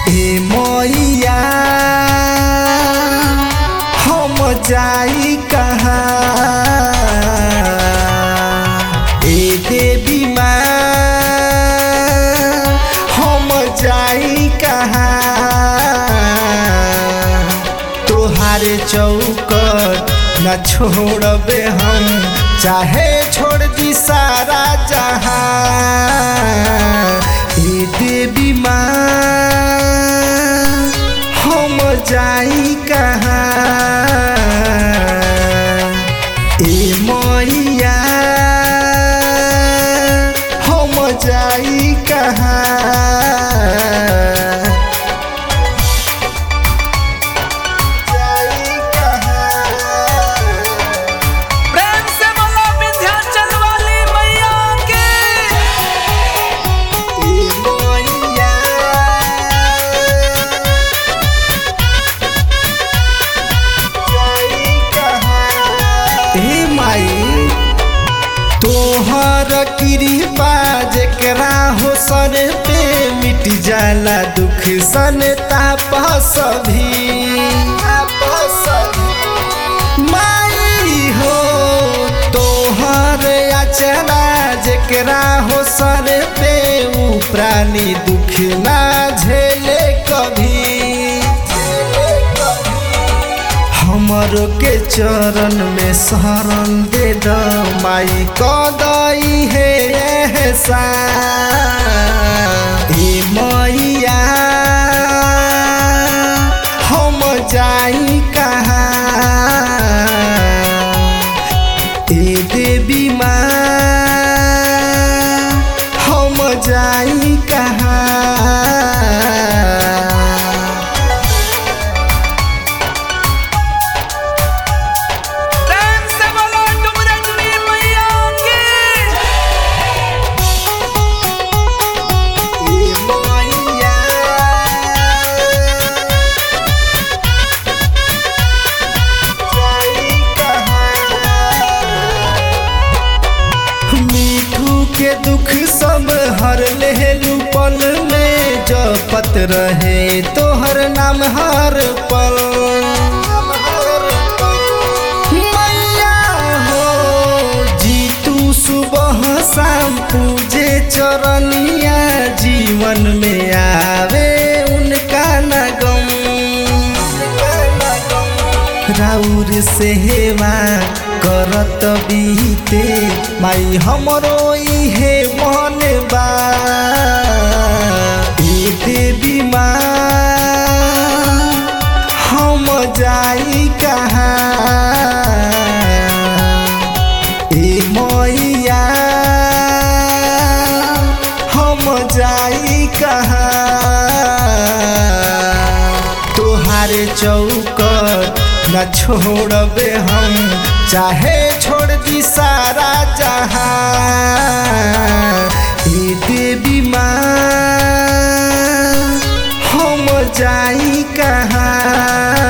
ए मैया हम जाई कहाँ, ए देवी माँ हम जाई कहाँ। तोहारे चौकट न छोड़बे हम, चाहे छोड़ दी सारा जहां। ए देवी माँ हम जाई कहाँ, ए मैया हम जाई कहाँ। तोहर कृपा जेकरा हो सर पे, मिट जाला दुख सन ताप सभी। माई हो तोहर अचरा जेकरा हो सर पे, ऊ प्राणी दुख ना झेले कभी। हमरो के चरण में शरण दे द माई, कदई है एहसान। ए मैया हम जाई कहाँ, ए देवी माँ हम जाई कहाँ। के दुख सब हर लेलू पल में, जपत रहे तोहर नाम हर पल। मैया हो जीतू सुबह शाम पूजे चरनिया, जीवन में आवे उनका न गम। राउर सेवा करत बीते माई हमरो इहे मन बा। ए देवी माँ हम जाई कहाँ, ए मैया हम जाई कहाँ। तोहारे चौकट न छोड़बे हम, चाहे छोड़ दी सारा जहां। ए देवी माँ हम जाई कहाँ।